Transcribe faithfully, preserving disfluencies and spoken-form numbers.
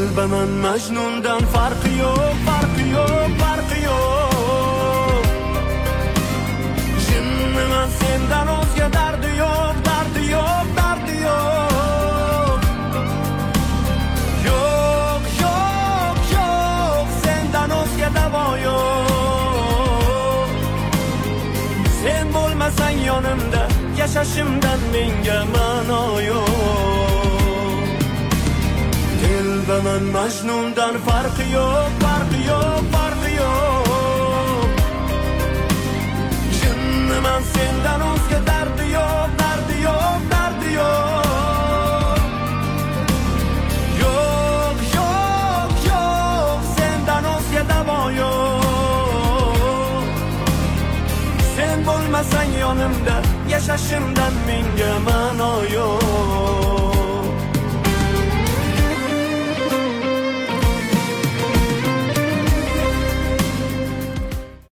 Dilbaman Majnundan farqi yo'q, farqi yo'q, farqi yo'q. Jinniman sendan o'zga dardi yo'q, dardi yo'q, dardi yo'q. Yo'q, yo'q, yo'q, sendan o'zga davo yo'q. Sen bo'lmasang yonimda, yashashimdan menga ma'no yo'q. Dilbaman Majnundan farqi yo'q, farqi yo'q, farqi yo'q. Jinniman sendan o'zga dardi yo'q, dardi yo'q, dardi yo'q. Yo'q, yo'q, yo'q, sendan o'zga davo yo'q. Sen bo'lmasang yonimda, yashashimdan menga ma'no yo'q.